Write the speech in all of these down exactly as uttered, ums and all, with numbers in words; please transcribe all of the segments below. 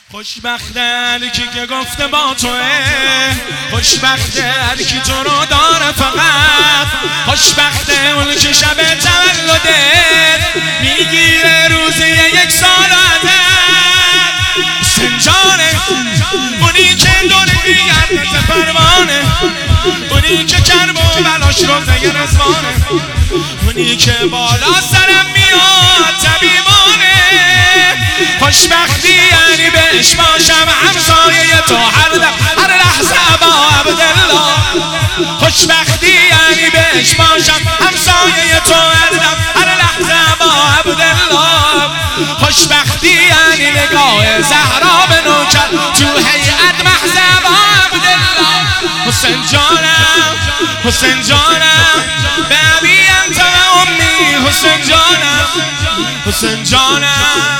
خوشبخته هر کی که گفته با توه، خوشبخته هر کی تو رو داره فقط، خوشبخته اون که شب تولدت میگیره روزی یک سال ازت. سنجانه اونی که دور میگرده پروانه، اونی که کرب و بلاش روزه رزوانه، اونی که بالا سرم میاد طبیبانه. خوشبختی یعنی بهش باشم همسایه تو هر دم هر لحظه با عبدالله. خوشبختی یعنی بهش باشم همسایه تو هر دم هر لحظه با عبدالله. خوشبختی یعنی نگاه زهرا به نوکر تو هیئت محض با عبدالله. حسین جانم حسین جانم به ابی انت و امی، حسین جانم حسین جانم.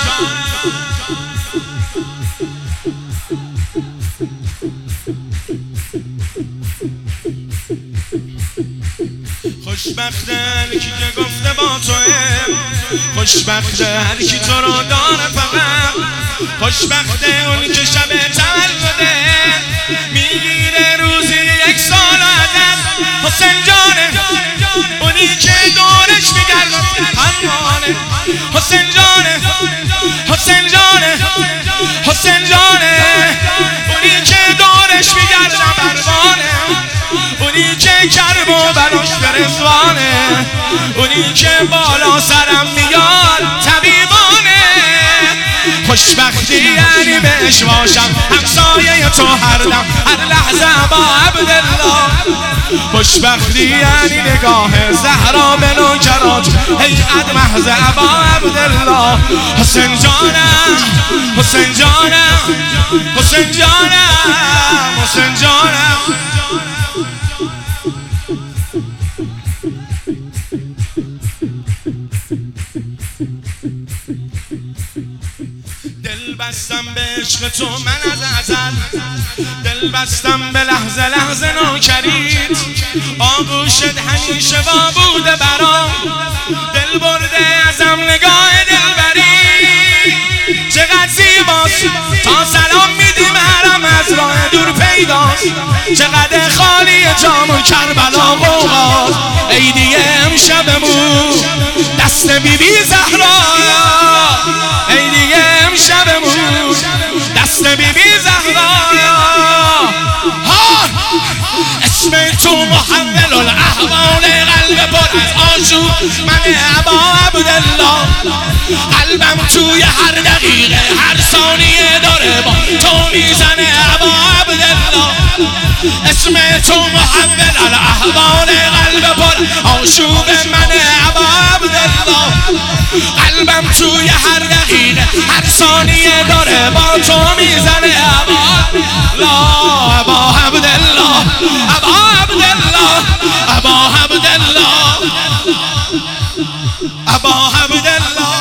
خوشبخته هر کی که گفته با توه، خوشبخته هر کی تو رو داره فقط، خوشبخته اون که شب تولده میگیره روزی یک سال ازت. حسین جانه اونی که دورش میگرده پروانه، حسین جانه حسین جانه حسین جانه اونی که دورش میگرده پروانه، اونی که کرب و بلاش برزوانه، اونی که بالا سرم میاد طبیبانه. خوشبختی یعنی بهش باشم همسایه تو هر دم هر لحظه با عبدالله. خوشبختی یعنی نگاه زهرا به نوکرات هیئت محض با عبدالله. حسین جانم حسین جانم حسین جانم حسین جانم. دل بستم به عشق تو من از ازل، دل بستم به لحظه لحظه نوکریت، آغوشت همیشه با بوده برام، دل برده ازم نگاه دلبری. چقدر زیباست تا سلام میدیم حرم از راه دور پیداست، چقدر خالی جام و کربلا غوغاست. ای دیگه امشبمون دست بی بی زهرا، ای دیگه امشبمون دست بی بی زهرا. ها اسم تو محول الاحوال، قلب پر از آشوب من ابا عبدالله. قلبم توی هر دقیقه هر ثانیه داره با تو میزنه ابا عبدالله. اسم تو محول الاحوال، قلب پر آشوب من ابا عبدالله. قلبم توی هر دقیقه هر ثانیه داره با تو میزنه ابا عبدالله. ابا عبدالله ابا عبدالله ابا عبدالله ابا عبدالله.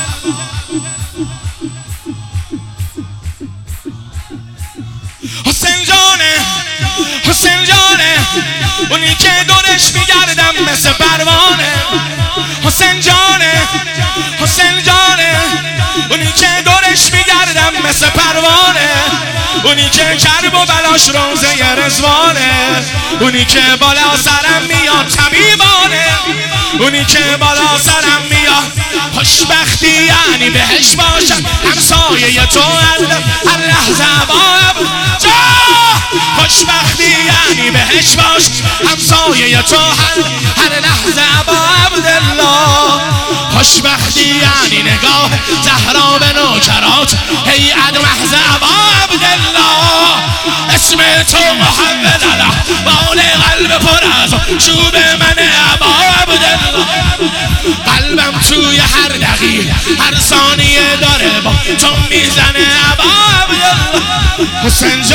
حسین جانه حسین جانه اونی که دورش میگردم مثل پروانه، حسین جانه حسین جانه اونی که دورش میگردم مثل پروانه، اونی که کرب و بلاش روزه رزوانه، اونی که بالا سرم میاد طبیبانه، اونی که بالا سرم میاد. خوشبختی یعنی بهش باشم همسایه تو هر لحظه با عبدالله. خوشبختی یعنی بهش باش همسایه تو هر هر لحظه با عبدالله. خوشبختی یعنی نگاه زهرا به نوکرات هیئت محض با عبدالله. اسم تو محول الاحوال، قلب پر از شوب من ابا عبدالله. قلبم توی هر دقیقه هر ثانیه داره با تو میزنه ابا عبدالله. حسین